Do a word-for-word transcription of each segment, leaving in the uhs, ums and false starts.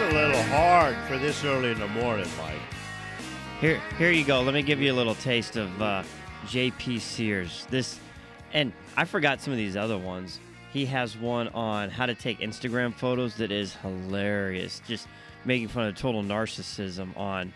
a little hard for this early in the morning, Mike. Here, here you go. Let me give you a little taste of uh, J P Sears. This, and I forgot some of these other ones. He has one on how to take Instagram photos that is hilarious. Just making fun of total narcissism on.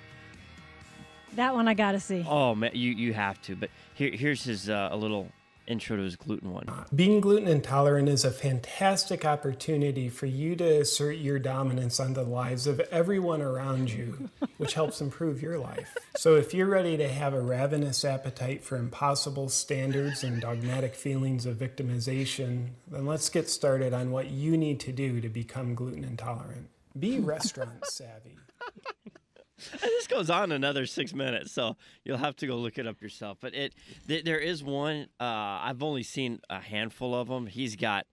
That one I gotta see. Oh man, you you have to. But here, here's his uh, a little intro to his gluten one. Being gluten intolerant is a fantastic opportunity for you to assert your dominance on the lives of everyone around you, which helps improve your life. So if you're ready to have a ravenous appetite for impossible standards and dogmatic feelings of victimization, then let's get started on what you need to do to become gluten intolerant. Be restaurant savvy. And this goes on another six minutes, so you'll have to go look it up yourself. But it, th- there is one. Uh, I've only seen a handful of them. He's got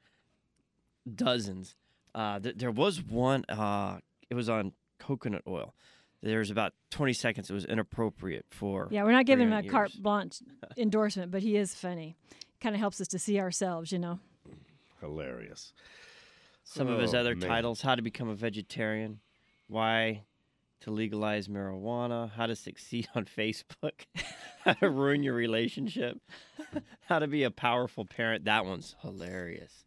dozens. Uh, th- there was one. Uh, it was on coconut oil. There's about twenty seconds. It was inappropriate for. Yeah, we're not giving him a years. carte blanche endorsement, but he is funny. Kind of helps us to see ourselves, you know. Hilarious. Some of his Oh, other man. titles: How to Become a Vegetarian, Why to Legalize Marijuana, How to Succeed on Facebook, How to Ruin Your Relationship, How to Be a Powerful Parent. That one's hilarious.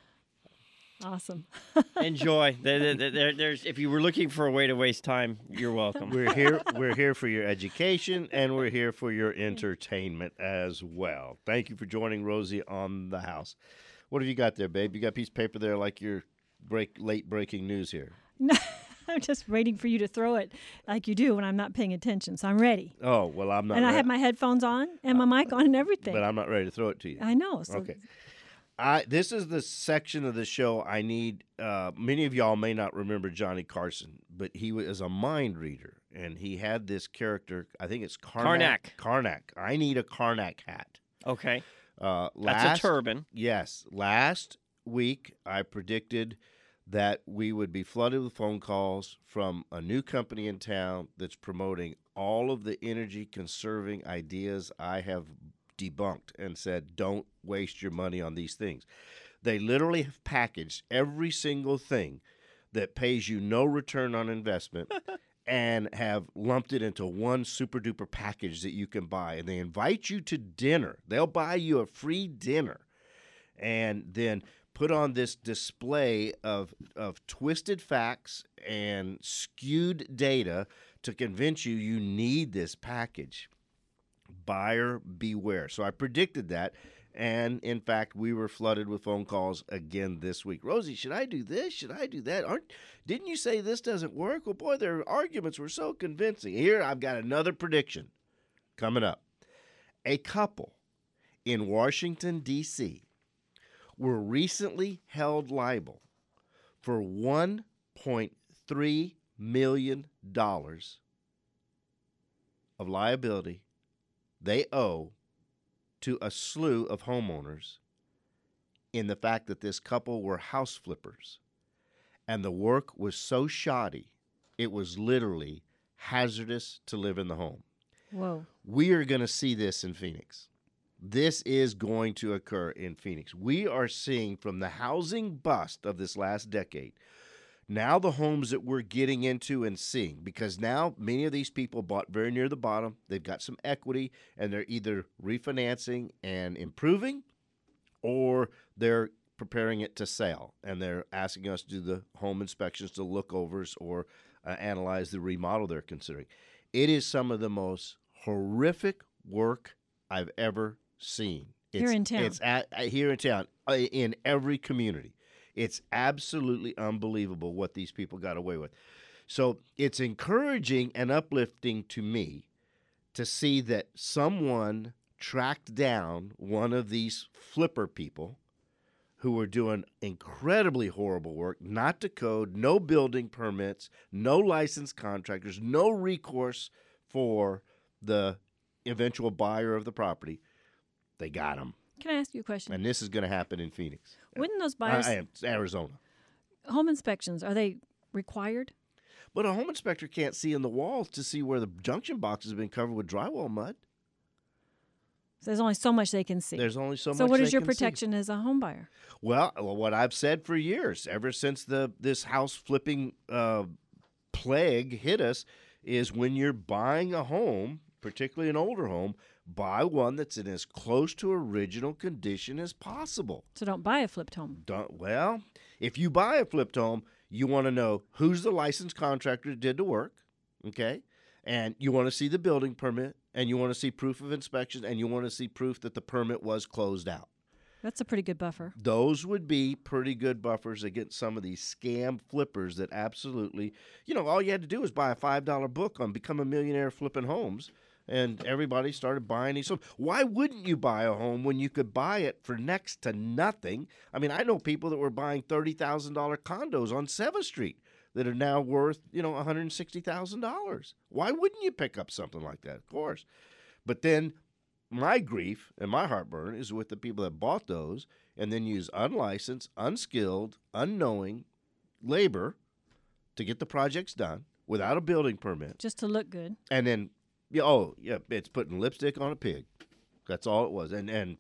Awesome. Enjoy. There, there, there, there's if you were looking for a way to waste time, you're welcome. We're here. We're here for your education, and we're here for your entertainment as well. Thank you for joining Rosie on the house. What have you got there, babe? You got a piece of paper there, like your break late breaking news here. No, I'm just waiting for you to throw it like you do when I'm not paying attention. So I'm ready. Oh well, I'm not. And I ready, have my headphones on and my mic on and everything. but I'm not ready to throw it to you. I know. So Okay. I this is the section of the show I need. Uh, many of y'all may not remember Johnny Carson, but he was a mind reader, and he had this character. I think it's Karnak. Karnak. Karnak. I need a Karnak hat. Okay. Uh, That's last, a turban. Yes. Last week, I predicted that we would be flooded with phone calls from a new company in town that's promoting all of the energy conserving ideas I have debunked and said, don't waste your money on these things. They literally have packaged every single thing that pays you no return on investment and have lumped it into one super duper package that you can buy. And they invite you to dinner. They'll buy you a free dinner and then put on this display of of twisted facts and skewed data to convince you you need this package. Buyer beware. So I predicted that, and in fact, we were flooded with phone calls again this week. Rosie, should I do this? Should I do that? Aren't didn't you say this doesn't work? Well, boy, their arguments were so convincing. Here, I've got another prediction coming up. A couple in Washington, D C were recently held liable for one point three million dollars of liability they owe to a slew of homeowners in the fact that this couple were house flippers. And the work was so shoddy, it was literally hazardous to live in the home. Whoa. We are going to see this in Phoenix. This is going to occur in Phoenix. We are seeing from the housing bust of this last decade, now the homes that we're getting into and seeing, because now many of these people bought very near the bottom. They've got some equity, and they're either refinancing and improving, or they're preparing it to sell, and they're asking us to do the home inspections, to look overs, or uh, analyze the remodel they're considering. It is some of the most horrific work I've ever seen. It's, Here in town. It's at, uh, here in town, uh, in every community. It's absolutely unbelievable what these people got away with. So it's encouraging and uplifting to me to see that someone tracked down one of these flipper people who were doing incredibly horrible work, not to code, no building permits, no licensed contractors, no recourse for the eventual buyer of the property. They got them. Can I ask you a question? And this is going to happen in Phoenix. Wouldn't those buyers, I, I am Arizona. home inspections, are they required? But a home inspector can't see in the walls to see where the junction boxes have been covered with drywall mud. So there's only so much they can see. There's only so, so much what they is your can see. protection as a home buyer? Well, what I've said for years, ever since the this house flipping uh, plague hit us is when you're buying a home, particularly an older home, buy one that's in as close to original condition as possible. So don't buy a flipped home. Don't, well, if you buy a flipped home, you want to know who's the licensed contractor that did the work, okay? And you want to see the building permit, and you want to see proof of inspection, and you want to see proof that the permit was closed out. That's a pretty good buffer. Those would be pretty good buffers against some of these scam flippers that absolutely, you know, all you had to do was buy a five dollar book on Become a Millionaire Flipping Homes, and everybody started buying these homes. Why wouldn't you buy a home when you could buy it for next to nothing? I mean, I know people that were buying thirty thousand dollars condos on seventh Street that are now worth, you know, one hundred sixty thousand dollars. Why wouldn't you pick up something like that? Of course. But then my grief and my heartburn is with the people that bought those and then use unlicensed, unskilled, unknowing labor to get the projects done without a building permit. Just to look good. And then, yeah, oh, yeah, it's putting lipstick on a pig. That's all it was. And and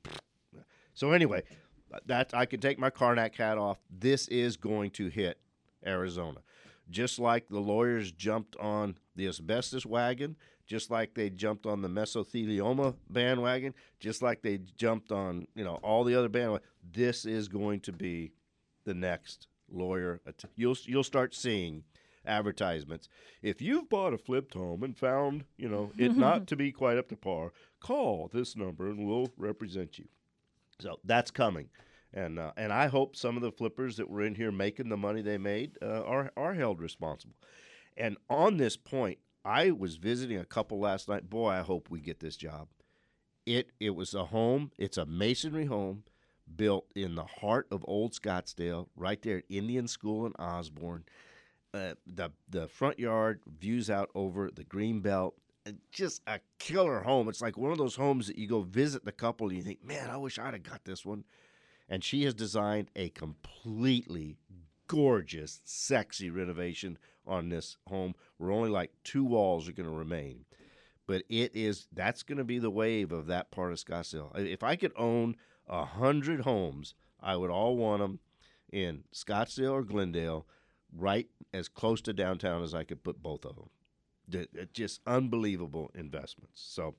so anyway, that I can take my Karnak hat off. This is going to hit Arizona. Just like the lawyers jumped on the asbestos wagon, just like they jumped on the mesothelioma bandwagon, just like they jumped on, you know, all the other bandwagon. This is going to be the next lawyer. You'll you'll start seeing advertisements. If you've bought a flipped home and found, you know, it not to be quite up to par, call this number and we'll represent you. So that's coming. And uh, and I hope some of the flippers that were in here making the money they made uh, are are held responsible. And on this point, I was visiting a couple last night. Boy, I hope we get this job. It it was a home. It's a masonry home built in the heart of Old Scottsdale, right there at Indian School in Osborne. Uh, the the front yard views out over the green belt. Just a killer home. It's like one of those homes that you go visit the couple and you think, man, I wish I'd have got this one. And she has designed a completely gorgeous, sexy renovation on this home where only like two walls are going to remain. But it is, that's going to be the wave of that part of Scottsdale. If I could own a hundred homes, I would all want them in Scottsdale or Glendale, right as close to downtown as I could put both of them. Just unbelievable investments. So,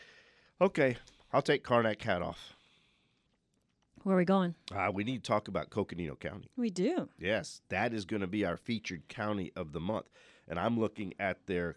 okay, I'll take Karnak hat off. Where are we going? Uh, we need to talk about Coconino County. We do. Yes, that is going to be our featured county of the month. And I'm looking at their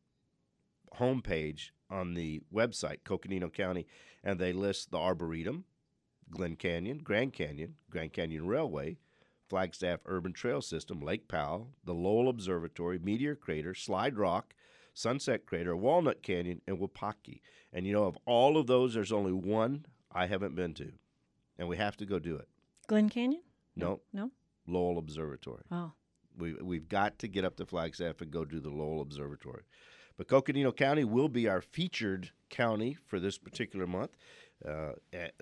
homepage on the website, Coconino County, and they list the Arboretum, Glen Canyon, Grand Canyon, Grand Canyon Railway, Flagstaff Urban Trail System, Lake Powell, the Lowell Observatory, Meteor Crater, Slide Rock, Sunset Crater, Walnut Canyon, and Wapaki. And, you know, of all of those, there's only one I haven't been to. And we have to go do it. Glen Canyon? No. No? Lowell Observatory. Oh. We, we've got to get up to Flagstaff and go do the Lowell Observatory. But Coconino County will be our featured county for this particular month. Uh,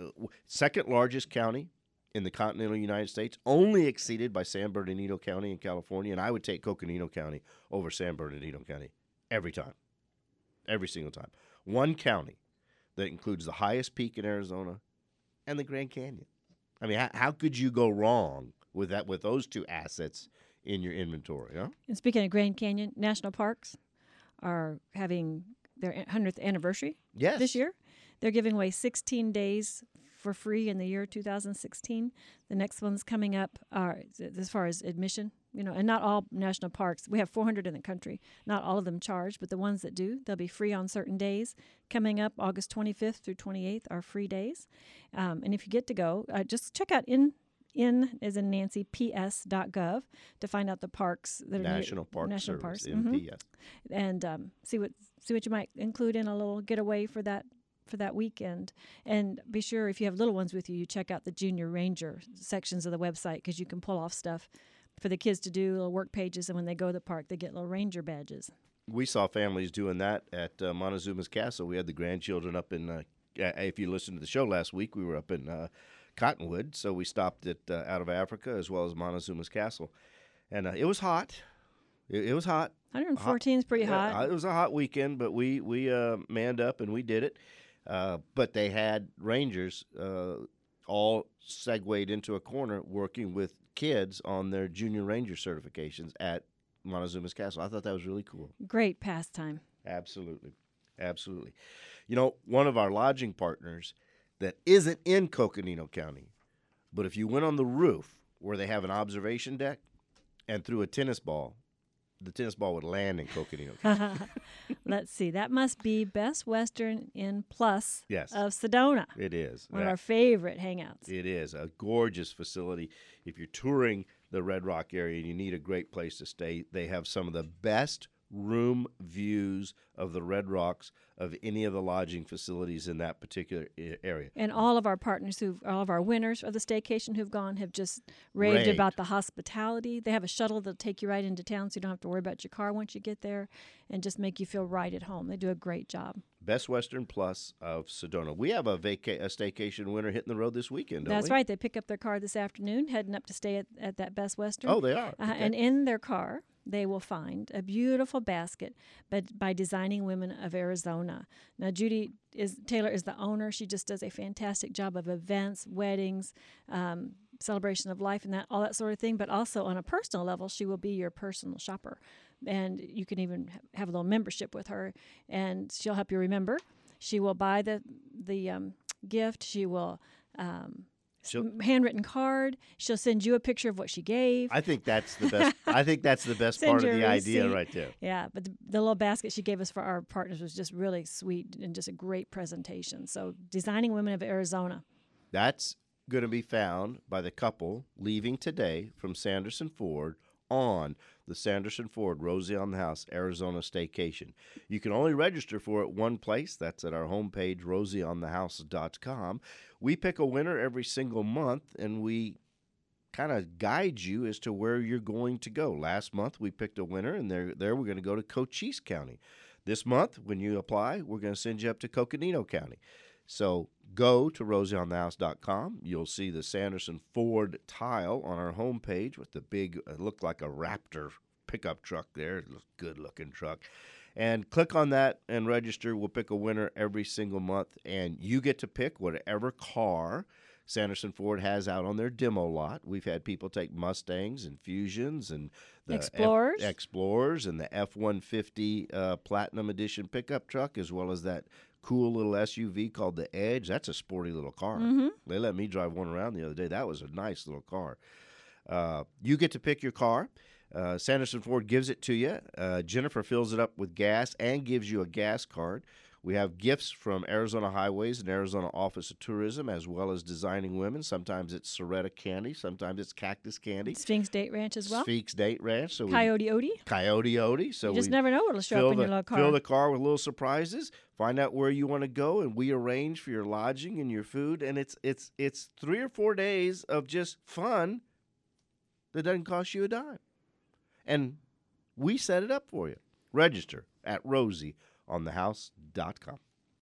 second largest county in the continental United States, only exceeded by San Bernardino County in California. And I would take Coconino County over San Bernardino County every time, every single time. One county that includes the highest peak in Arizona and the Grand Canyon. I mean, how, how could you go wrong with that, with those two assets in your inventory? Huh? And speaking of Grand Canyon, national parks are having their hundredth anniversary Yes. this year. They're giving away sixteen days for free in the year two thousand sixteen. The next one's coming up uh, as far as admission, you know, and not all national parks. We have four hundred in the country. Not all of them charge, but the ones that do, they'll be free on certain days. Coming up August twenty-fifth through twenty-eighth are free days. Um, and if you get to go, uh, just check out in in as in Nancy P S dot gov to find out the parks that are National near, Park National Service, parks, N P S. mm-hmm. and um, see what see what you might include in a little getaway for that. for that weekend. And be sure if you have little ones with you, you check out the Junior Ranger sections of the website because you can pull off stuff for the kids to do, little work pages, and when they go to the park, they get little ranger badges. We saw families doing that at uh, Montezuma's Castle. We had the grandchildren up in, uh, if you listened to the show last week, we were up in uh, Cottonwood, so we stopped at uh, Out of Africa as well as Montezuma's Castle. And uh, it was hot. It, it was hot. one fourteen is pretty Yeah, hot. It was a hot weekend, but we, we uh, manned up and we did it. Uh, but they had rangers uh, all segued into a corner working with kids on their junior ranger certifications at Montezuma's Castle. I thought that was really cool. Great pastime. Absolutely. Absolutely. You know, one of our lodging partners that isn't in Coconino County, but if you went on the roof where they have an observation deck and threw a tennis ball, the tennis ball would land in Coconino County. Let's see. That must be Best Western Inn Plus Yes. of Sedona. It is. One of That- our favorite hangouts. It is a gorgeous facility. If you're touring the Red Rock area and you need a great place to stay, they have some of the best room views of the Red Rocks of any of the lodging facilities in that particular i- area. And all of our partners, who all of our winners of the staycation who've gone, have just raved Raved. about the hospitality. They have a shuttle that'll take you right into town, so you don't have to worry about your car once you get there, and just make you feel right at home. They do a great job. Best Western Plus of Sedona. We have a vaca- a staycation winner hitting the road this weekend, don't That's we? right. They pick up their car this afternoon, heading up to stay at, at that Best Western. Oh, they are. Uh, Okay. And in their car, they will find a beautiful basket, but by Designing Women of Arizona. Now, Judy is Taylor is the owner. She just does a fantastic job of events, weddings, um, celebration of life, and that all that sort of thing. But also on a personal level, she will be your personal shopper, and you can even ha- have a little membership with her, and she'll help you remember. She will buy the the um, gift. She will. Um, She'll- s- handwritten card. She'll send you a picture of what she gave. I think that's the best. I think that's the best Send part of you a the idea receipt. right there. Yeah, but the, the little basket she gave us for our partners was just really sweet and just a great presentation. So, Designing Women of Arizona. That's going to be found by the couple leaving today from Sanderson Ford on the Sanderson Ford Rosie on the House Arizona Staycation. You can only register for it one place. That's at our homepage, rosie on the house dot com. We pick a winner every single month, and we kind of guide you as to where you're going to go. Last month, we picked a winner, and there, there we're going to go to Cochise County. This month, when you apply, we're going to send you up to Coconino County. So go to rosie on the house dot com. You'll see the Sanderson Ford tile on our homepage with the big, it looked like a Raptor pickup truck there. Good-looking truck. And click on that and register. We'll pick a winner every single month, and you get to pick whatever car Sanderson Ford has out on their demo lot. We've had people take Mustangs and Fusions and the Explorers. F- Explorers and the F one fifty uh, Platinum Edition pickup truck, as well as that cool little S U V called the Edge. That's a sporty little car. Mm-hmm. They let me drive one around the other day. That was a nice little car. Uh, you get to pick your car. Uh, Sanderson Ford gives it to you. Uh, Jennifer fills it up with gas and gives you a gas card. We have gifts from Arizona Highways and Arizona Office of Tourism, as well as Designing Women. Sometimes it's Soretta candy. Sometimes it's cactus candy. Sphinx Date Ranch as well. Sphinx Date Ranch. So we, Coyote Odie. Coyote Odie. So You just we never know what'll show fill up in the, your little car. fill the car with little surprises. Find out where you want to go, and we arrange for your lodging and your food. And it's it's it's three or four days of just fun that doesn't cost you a dime. And we set it up for you. Register at rosie on the house dot com.